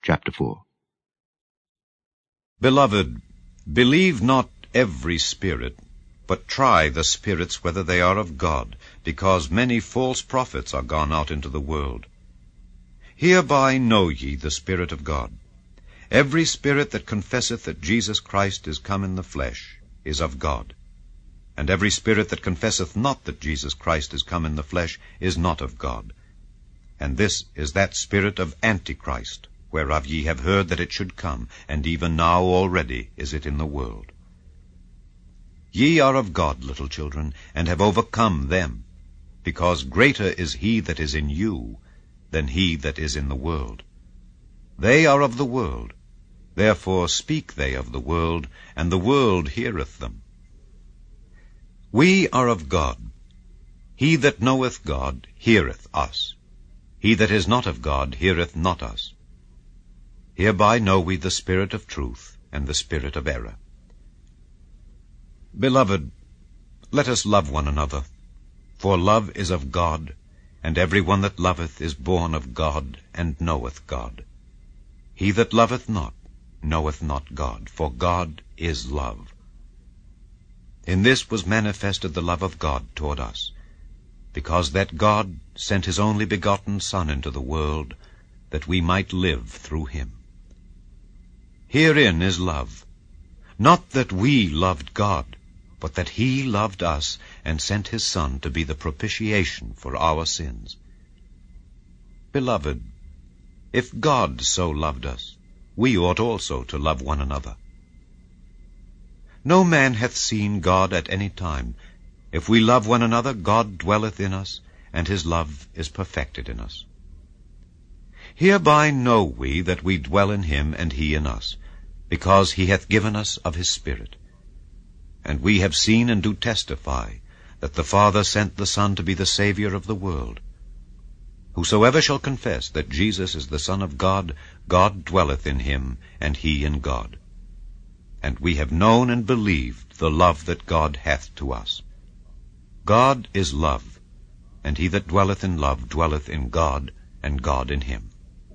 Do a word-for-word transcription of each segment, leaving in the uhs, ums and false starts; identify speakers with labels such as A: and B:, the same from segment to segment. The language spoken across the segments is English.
A: Chapter four.
B: Beloved, believe not every spirit, but try the spirits whether they are of God, because many false prophets are gone out into the world. Hereby know ye the Spirit of God. Every spirit that confesseth that Jesus Christ is come in the flesh is of God. And every spirit that confesseth not that Jesus Christ is come in the flesh is not of God. And this is that spirit of Antichrist, whereof ye have heard that it should come, and even now already is it in the world. Ye are of God, little children, and have overcome them, because greater is he that is in you than he that is in the world. They are of the world, therefore speak they of the world, and the world heareth them. We are of God. He that knoweth God heareth us. He that is not of God heareth not us. Hereby know we the spirit of truth and the spirit of error. Beloved, let us love one another, for love is of God, and every one that loveth is born of God, and knoweth God. He that loveth not knoweth not God, for God is love. In this was manifested the love of God toward us, because that God sent his only begotten Son into the world, that we might live through him. Herein is love, not that we loved God, but that he loved us, and sent his Son to be the propitiation for our sins. Beloved, if God so loved us, we ought also to love one another. No man hath seen God at any time. If we love one another, God dwelleth in us, and his love is perfected in us. Hereby know we that we dwell in him, and he in us, because he hath given us of his Spirit. And we have seen and do testify that the Father sent the Son to be the Saviour of the world. Whosoever shall confess that Jesus is the Son of God, God dwelleth in him, and he in God. And we have known and believed the love that God hath to us. God is love, and he that dwelleth in love dwelleth in God, and God in him.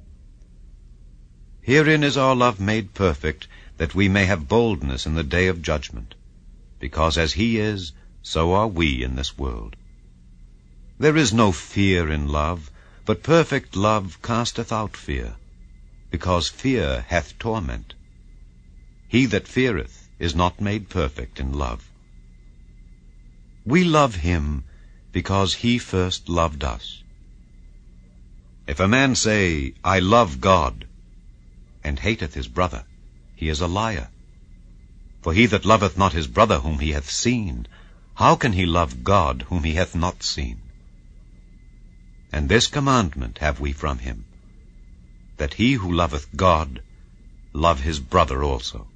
B: Herein is our love made perfect, that we may have boldness in the day of judgment, because as he is, so are we in this world. There is no fear in love, but perfect love casteth out fear, because fear hath torment. He that feareth is not made perfect in love. We love him because he first loved us. If a man say, I love God, and hateth his brother, he is a liar. For he that loveth not his brother whom he hath seen, how can he love God whom he hath not seen? And this commandment have we from him, that he who loveth God love his brother also.